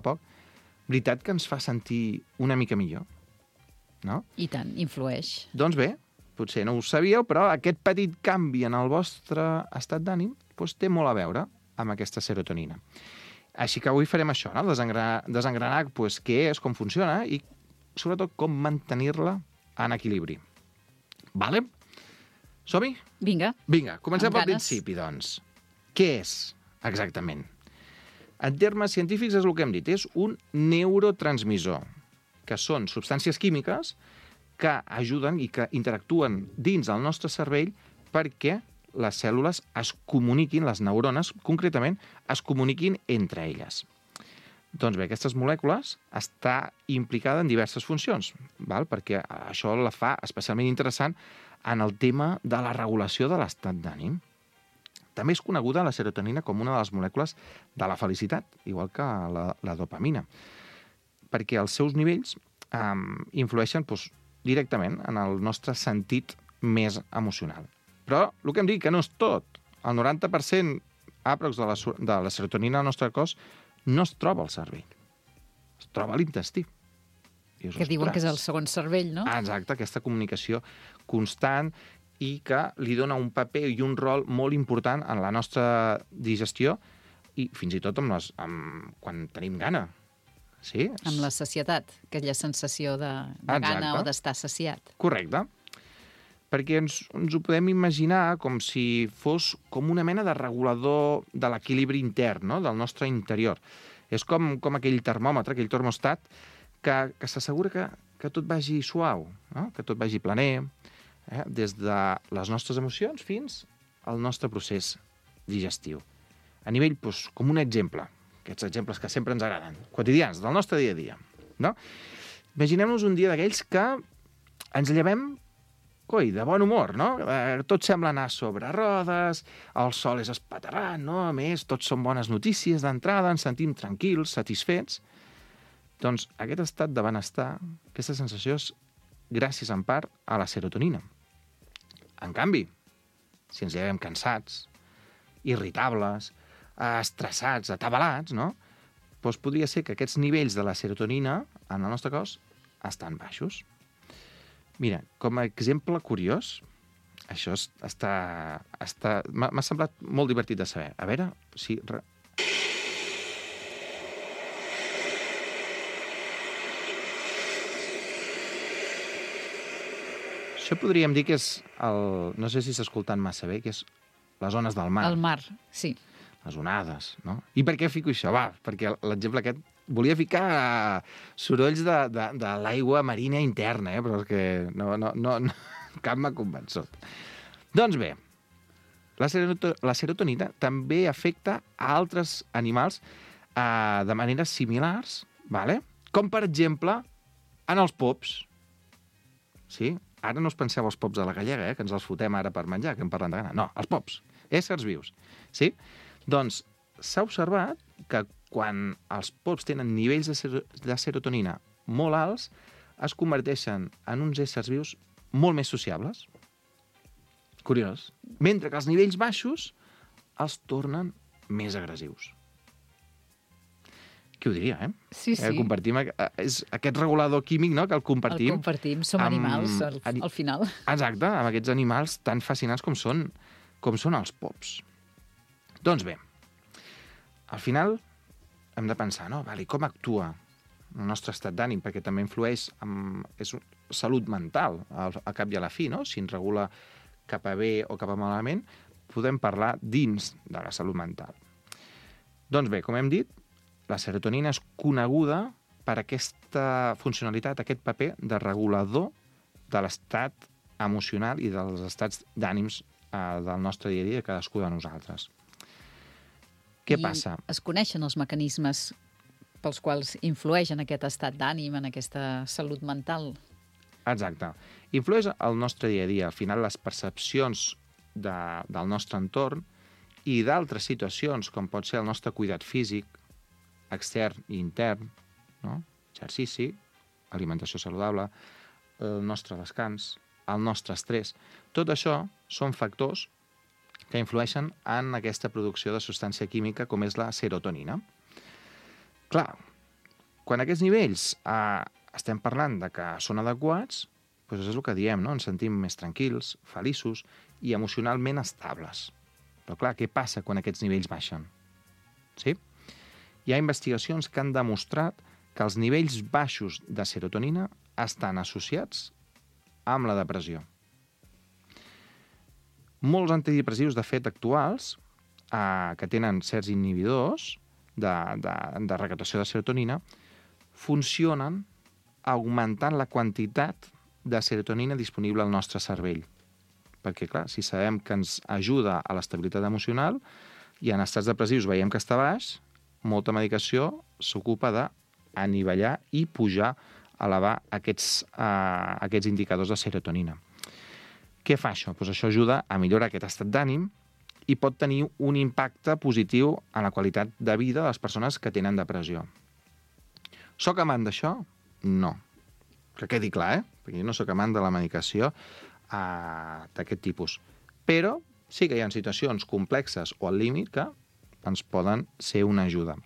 Veritat que ens fa sentir una mica millor, no? I tant, influeix. Doncs bé, potser no ho sabíeu, però aquest petit canvi en el vostre estat d'ànim té molt a veure amb aquesta serotonina. Així que avui farem això, no? Desengranar què és, com funciona i, sobretot, com mantenir-la en equilibri. Vale? Som-hi? Vinga. Vinga, comencem Amb pel ganes. principi, doncs. Què és, exactament? En termes científics és el que hem dit, és un neurotransmissor, que són substàncies químiques que ajuden i que interactuen dins del nostre cervell perquè les cèl·lules es comuniquin, les neurones, concretament, es comuniquin entre elles. Doncs bé, aquestes molècules està implicada en diverses funcions, val? Perquè això la fa especialment interessant en el tema de la regulació de l'estat d'ànim. També és coneguda la serotonina com una de les molècules de la felicitat, igual que la dopamina, perquè els seus nivells influeixen directament en el nostre sentit més emocional. Però el que hem dit que no és tot. El 90% aprox de la serotonina al nostre cos no es troba al cervell. Es troba a l'intestí. Dius, Que diuen que és el ostres. segon cervell, no? Exacte, aquesta comunicació constant i que li dona un paper i un rol molt important en la nostra digestió i fins i tot quan tenim gana. Sí? Amb la sacietat, aquella sensació de gana Exacte. o d'estar saciat. Correcte. Perquè ens ho podem imaginar com si fos com una mena de regulador de l'equilibri intern, no? Del nostre interior. És com aquell termòmetre, aquell termostat, que s'assegura que tot vagi suau, no? Que tot vagi planer, des de les nostres emocions fins al nostre procés digestiu. A nivell, com un exemple, aquests exemples que sempre ens agraden, quotidians, del nostre dia a dia. No? Imaginem-nos un dia d'aquells que ens llevem de bon humor, no? Tot sembla anar sobre rodes, el sol és espaterrant, no? A més, tots són bones notícies d'entrada, ens sentim tranquils, satisfets. Doncs aquest estat de benestar, aquesta sensació és gràcies en part a la serotonina. En canvi, si ens llevem cansats, irritables, estressats, atabalats, no? Doncs podria ser que aquests nivells de la serotonina en el nostre cos estan baixos. Mira, com a exemple curiós, això m'ha semblat molt divertit de saber. A veure si... Això podríem dir que és no sé si s'ha escoltat massa bé, que és les ones del mar. El mar, sí. Les onades, no? I per què fico això? Va, perquè l'exemple aquest... Volia ficar sorolls de l'aigua marina interna, però és que no cap m'ha convençut. Doncs bé, la serotonina també afecta a altres animals de maneres similars, vale? Com, per exemple, en els pops. Sí? Ara no us penseu els pops de la gallega, que ens els fotem ara per menjar, que en parlem de gana. No, els pops, éssers vius. Sí? Doncs s'ha observat que quan els pops tenen nivells de serotonina molt alts, es converteixen en uns éssers vius molt més sociables. Curiós. Mentre que els nivells baixos els tornen més agressius. Qui ho diria, eh? Sí, sí. Compartim, és aquest regulador químic, no?, que el compartim. El compartim, som animals, al final. Exacte, amb aquests animals tan fascinants com són els pops. Doncs bé, al final hem de pensar, no? Vale, com actua el nostre estat d'ànim? Perquè també influeix és salut mental, al cap i a la fi, no? Si ens regula cap a bé o cap a malament, podem parlar dins de la salut mental. Doncs bé, com hem dit, la serotonina és coneguda per aquesta funcionalitat, aquest paper de regulador de l'estat emocional i dels estats d'ànims del nostre dia a dia, de cadascú de nosaltres. Què passa? Es coneixen els mecanismes pels quals influeix en aquest estat d'ànim, en aquesta salut mental? Exacte. Influeix al nostre dia a dia. Al final, les percepcions del nostre entorn i d'altres situacions, com pot ser el nostre cuidat físic, extern i intern, no? Exercici, alimentació saludable, el nostre descans, el nostre estrès. Tot això són factors que influeixen en aquesta producció de substància química com és la serotonina. Clar, quan aquests nivells estem parlant de que són adequats, doncs és el que diem, no? Ens sentim més tranquils, feliços i emocionalment estables. Però clar, què passa quan aquests nivells baixen? Sí? Hi ha investigacions que han demostrat que els nivells baixos de serotonina estan associats amb la depressió. Molts antidepressius, de fet, actuals, que tenen certs inhibidors de recaptació de serotonina, funcionen augmentant la quantitat de serotonina disponible al nostre cervell. Perquè, clar, si sabem que ens ajuda a l'estabilitat emocional i en estats depressius veiem que està baix, molta medicació s'ocupa d'anivellar i pujar, elevar aquests indicadors de serotonina. Què fa això? Doncs això ajuda a millorar aquest estat d'ànim i pot tenir un impacte positiu en la qualitat de vida de les persones que tenen depressió. Soc amant d'això? No. Que quedi clar, perquè jo no soc amant de la medicació d'aquest tipus. Però sí que hi ha situacions complexes o al límit que ens poden ser una ajuda.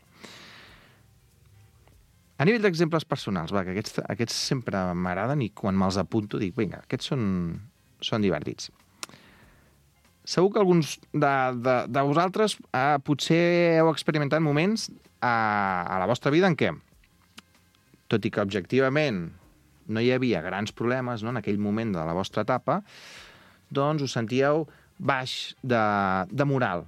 A nivell d'exemples personals, que aquests sempre m'agraden i quan me'ls apunto dic, vinga, aquests són divertits. Segur que alguns de vosaltres potser heu experimentat moments a la vostra vida en què, tot i que objectivament no hi havia grans problemes, no, en aquell moment de la vostra etapa, doncs us sentíeu baix de moral,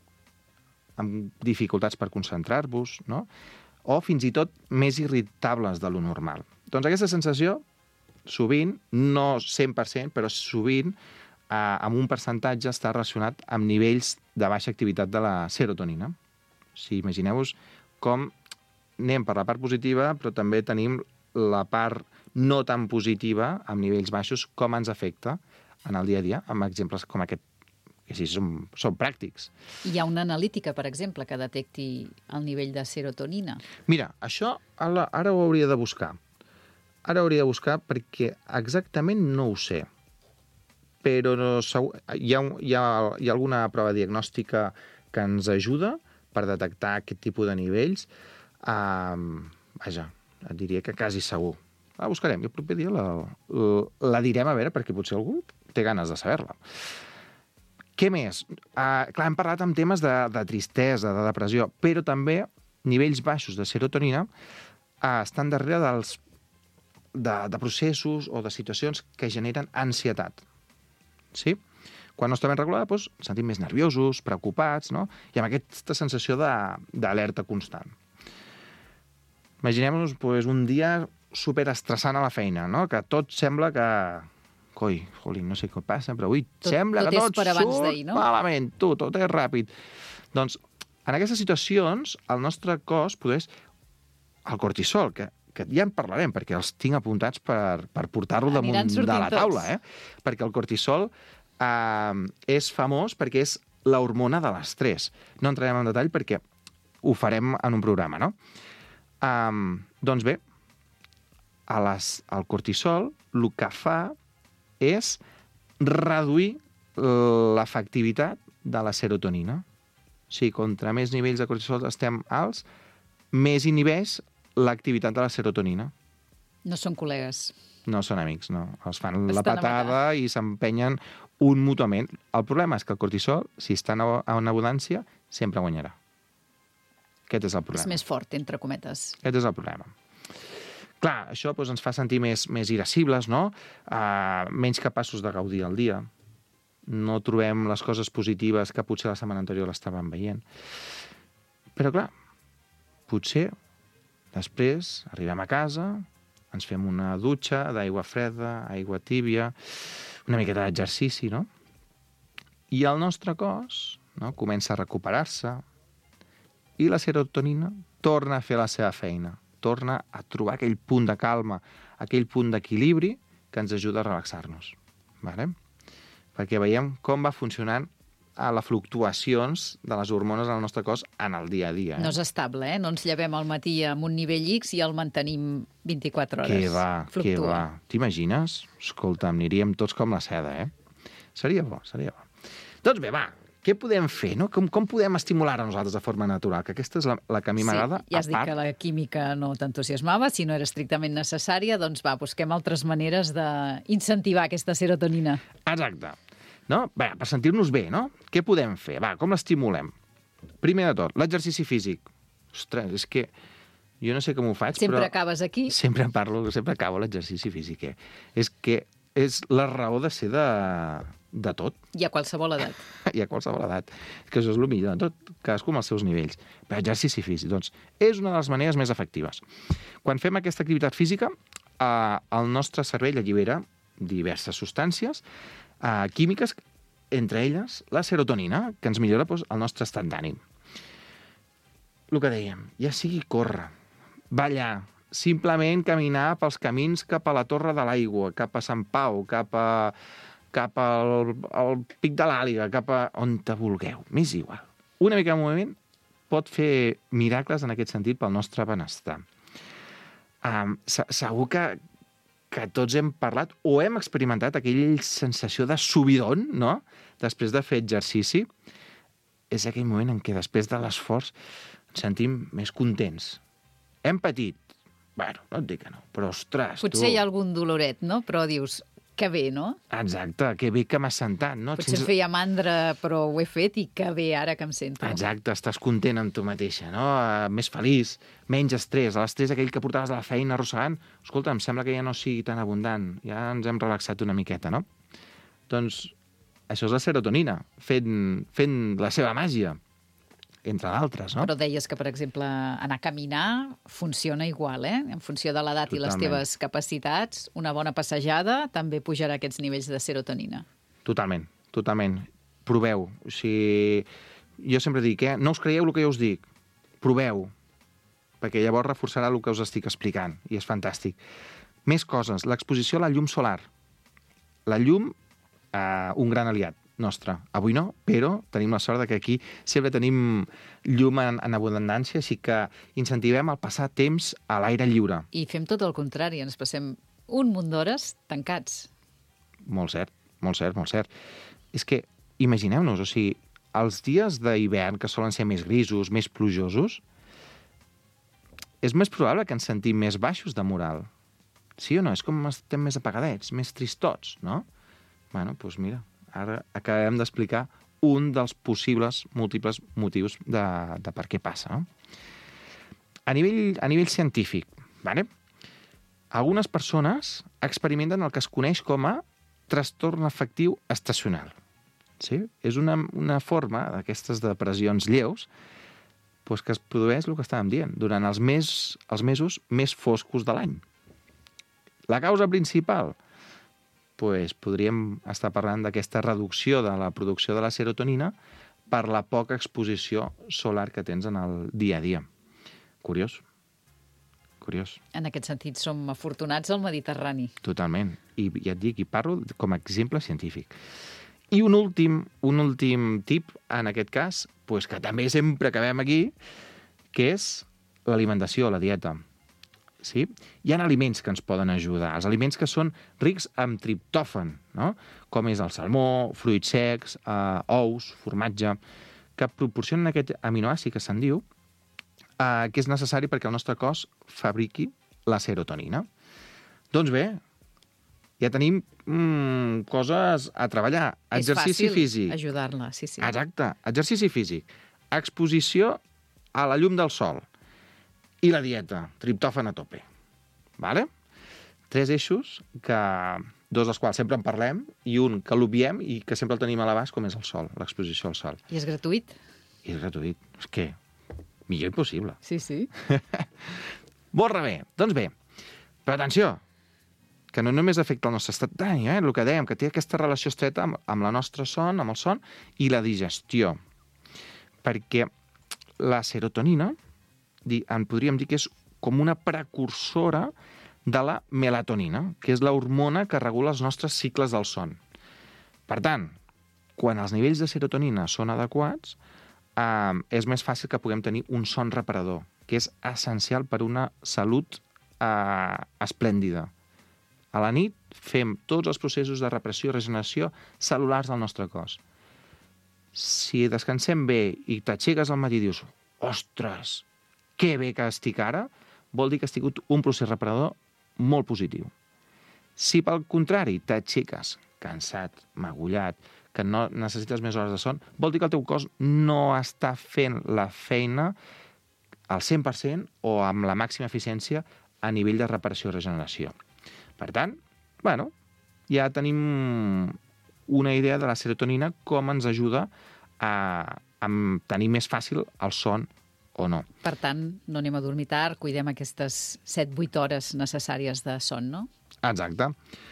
amb dificultats per concentrar-vos, no? O fins i tot més irritables de lo normal. Doncs aquesta sensació, sovint, no 100%, però sovint, amb un percentatge està relacionat amb nivells de baixa activitat de la serotonina. Imagineu-vos com anem per la part positiva, però també tenim la part no tan positiva, amb nivells baixos, com ens afecta en el dia a dia, amb exemples com aquest, que sí, són pràctics. Hi ha una analítica, per exemple, que detecti el nivell de serotonina? Mira, això ara ho hauria de buscar. Ara ho hauria de buscar perquè exactament no ho sé. Però hi ha alguna prova diagnòstica que ens ajuda per detectar aquest tipus de nivells. Vaja, et diria que quasi segur. La buscarem i el proper dia la direm a veure, perquè potser algú té ganes de saber-la. Què més? Clar, hem parlat amb temes de tristesa, de depressió, però també nivells baixos de serotonina estan darrere de processos o de situacions que generen ansietat. Sí? Quan no està ben regulada, doncs, ens sentim més nerviosos, preocupats, no? I amb aquesta sensació d'alerta constant. Imaginem-nos un dia superestressant a la feina, no? Que tot sembla que... no sé què passa, però avui sembla que tot surt malament, tot és ràpid. Doncs, en aquestes situacions, el nostre cos podés... El cortisol, que ja en parlarem, perquè els tinc apuntats per portar-lo damunt de la taula, perquè el cortisol és famós perquè és l'hormona de l'estrès. No entrarem en detall perquè ho farem en un programa, no? Doncs bé, el cortisol el que fa és reduir l'efectivitat de la serotonina. O sigui, contra més nivells de cortisol estem alts, més inhibeix l'activitat de la serotonina. No són col·legues. No són amics, no. Els fan la patada i s'empenyen un mútuament. El problema és que el cortisol, si està en abundància, sempre guanyarà. Aquest és el problema. És més fort, entre cometes. Aquest és el problema. Clar, això ens fa sentir més irascibles, no? Menys capaços de gaudir el dia. No trobem les coses positives que potser la setmana anterior l'estàvem veient. Però clar, potser després arribem a casa, ens fem una dutxa d'aigua freda, aigua tíbia, una miqueta d'exercici, no? I el nostre cos comença a recuperar-se i la serotonina torna a fer la seva feina, torna a trobar aquell punt de calma, aquell punt d'equilibri que ens ajuda a relaxar-nos. Perquè veiem com va funcionant a les fluctuacions de les hormones del nostre cos en el dia a dia. No és estable, No ens llevem al matí amb un nivell X i el mantenim 24 hores. Què va? T'imagines? Escolta, aniríem tots com la seda, Seria bo. Doncs bé, va, què podem fer, no? Com podem estimular a nosaltres de forma natural? Que aquesta és la que a mi m'agrada. Sí, ja has dit que la química no t'entusiasmava, si no era estrictament necessària, doncs va, busquem altres maneres d'incentivar aquesta serotonina. Exacte. No? Bé, per sentir-nos bé, no? Què podem fer? Va, com l'estimulem? Primer de tot, l'exercici físic. Ostres, és que jo no sé com ho faig, Sempre però... acabes aquí. Sempre acabo l'exercici físic, És que és la raó de ser de tot. I a qualsevol edat. I a qualsevol edat. Que això és el millor de tot, cadascú amb els seus nivells. Però exercici físic, doncs, és una de les maneres més efectives. Quan fem aquesta activitat física, el nostre cervell allibera diverses substàncies químiques, entre elles la serotonina, que ens millora el nostre estat d'ànim. El que dèiem, ja sigui córrer, ballar, simplement caminar pels camins cap a la Torre de l'Aigua, cap a Sant Pau, cap al Pic de l'Àliga, cap a on te vulgueu, m'és igual. Una mica de moviment pot fer miracles en aquest sentit pel nostre benestar. Segur que tots hem parlat o hem experimentat aquella sensació de subidon, no?, després de fer exercici. És aquell moment en què després de l'esforç ens sentim més contents. Hem patit. Bueno, no et dic que no, però ostres, Potser hi ha algun doloret, no? Però dius, que bé, no? Exacte, que bé que m'has sentat, no? Potser em feia mandra, però ho he fet i que bé ara que em sento. Exacte, estàs content amb tu mateixa, no? Més feliç, menys estrès. L'estrès aquell que portaves de la feina arrossegant, escolta, em sembla que ja no sigui tan abundant, ja ens hem relaxat una miqueta, no? Doncs això és la serotonina, fent la seva màgia, entre d'altres, no? Però deies que, per exemple, anar a caminar funciona igual, En funció de l'edat i les teves capacitats, una bona passejada també pujarà aquests nivells de serotonina. Totalment. Proveu. O sigui, jo sempre dic, no us creieu el que jo us dic. Proveu, perquè llavors reforçarà el que us estic explicant, i és fantàstic. Més coses. L'exposició a la llum solar. La llum, un gran aliat nostre. Avui no, però tenim la sort que aquí sempre tenim llum en abundància, així que incentivem el passar temps a l'aire lliure. I fem tot el contrari, ens passem un munt d'hores tancats. Molt cert. És que, imagineu-nos, o sigui, els dies d'hivern, que solen ser més grisos, més plujosos, és més probable que ens sentim més baixos de moral. Sí o no? És com estem més apagadets, més tristots, no? Bueno, doncs mira, ara acabem d'explicar un dels possibles múltiples motius de per què passa, no? A nivell científic, ¿vale? Algunes persones experimenten el que es coneix com a trastorn afectiu estacional. Sí? És una forma d'aquestes depressions lleus doncs que es produeix el que estàvem dient, durant els mesos més foscos de l'any. La causa principal? Doncs podríem estar parlant d'aquesta reducció de la producció de la serotonina per la poca exposició solar que tens en el dia a dia. Curiós. En aquest sentit, som afortunats al Mediterrani. Totalment. I ja et dic, i parlo com a exemple científic. I un últim tip, en aquest cas, doncs que també sempre acabem aquí, que és l'alimentació, la dieta. Sí? Hi ha aliments que ens poden ajudar, els aliments que són rics en triptòfan, no? Com és el salmó, fruits secs, ous, formatge, que proporcionen aquest aminoàcid que se'n diu, que és necessari perquè el nostre cos fabriqui la serotonina. Doncs bé, ja tenim coses a treballar. Exercici físic. És fàcil ajudar-la, sí. Exacte, exercici físic, exposició a la llum del sol i la dieta, triptòfan a tope. Vale? 3 eixos, dos dels quals sempre en parlem, i un que l'obviem i que sempre el tenim a l'abast, com és el sol, l'exposició al sol. I és gratuït? I és gratuït. És que millor impossible. Sí. Molt bé. Doncs bé, però atenció, que no només afecta el nostre estat d'ànim, el que dèiem, que té aquesta relació estreta amb la nostra son, amb el son, i la digestió. Perquè la serotonina, en podríem dir que és com una precursora de la melatonina, que és l'hormona que regula els nostres cicles del son. Per tant, quan els nivells de serotonina són adequats, és més fàcil que puguem tenir un son reparador, que és essencial per una salut esplèndida. A la nit fem tots els processos de repressió i regeneració cel·lulars del nostre cos. Si descansem bé i t'aixeques al matí i dius ostres, que bé que estic ara, vol dir que ha sigut un procés reparador molt positiu. Si pel contrari t'aixeques cansat, magullat, que no necessites més hores de son, vol dir que el teu cos no està fent la feina al 100% o amb la màxima eficiència a nivell de reparació i regeneració. Per tant, ja tenim una idea de la serotonina, com ens ajuda a tenir més fàcil el son o no. Per tant, no anem a dormir tard, cuidem aquestes 7-8 hores necessàries de son, no? Exacte.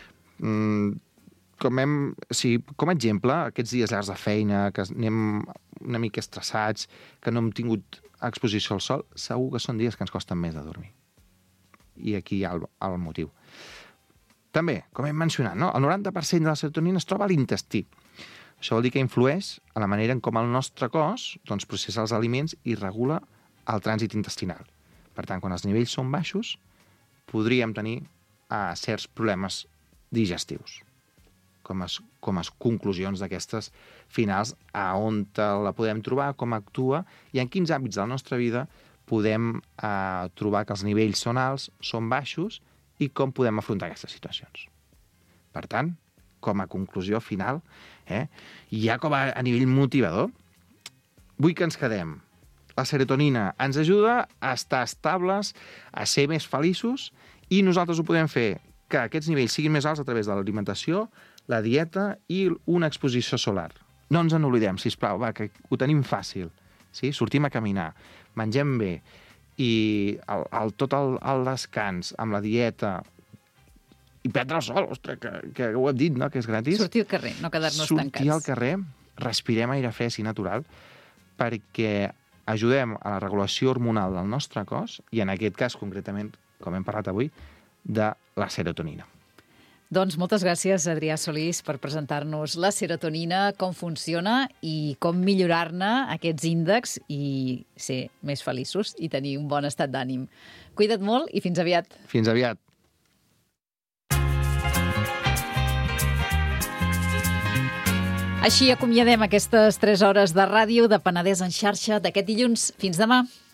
Com a exemple, aquests dies llargs de feina, que anem una mica estressats, que no hem tingut exposició al sol, segur que són dies que ens costen més de dormir. I aquí hi ha el motiu. També, com hem mencionat, no? El 90% de la serotonina es troba a l'intestí. Això vol dir que influeix a la manera en com el nostre cos processa els aliments i regula el trànsit intestinal. Per tant, quan els nivells són baixos, podríem tenir certs problemes digestius. Com a conclusions d'aquestes finals, a on la podem trobar, com actua i en quins àmbits de la nostra vida podem trobar que els nivells són alts, són baixos i com podem afrontar aquestes situacions. Per tant, com a conclusió final, ja com a nivell motivador, vull que ens quedem. La serotonina ens ajuda a estar estables, a ser més feliços i nosaltres ho podem fer que aquests nivells siguin més alts a través de l'alimentació, la dieta i una exposició solar. No ens n'oblidem, sisplau, que ho tenim fàcil. Sí? Sortim a caminar, mengem bé i tot el descans amb la dieta i prendre el sol, ostres, que ho hem dit, no?, que és gratis. Sortir al carrer, no quedar-nos tancats. Sortir al carrer, respirem aire fresc i natural, perquè ajudem a la regulació hormonal del nostre cos i en aquest cas, concretament, com hem parlat avui, de la serotonina. Doncs moltes gràcies, Adrià Solís, per presentar-nos la serotonina, com funciona i com millorar-ne aquests índexs i ser més feliços i tenir un bon estat d'ànim. Cuida't molt i fins aviat. Fins aviat. Així acomiadem aquestes 3 hores de ràdio de Penedès en xarxa d'aquest dilluns. Fins demà.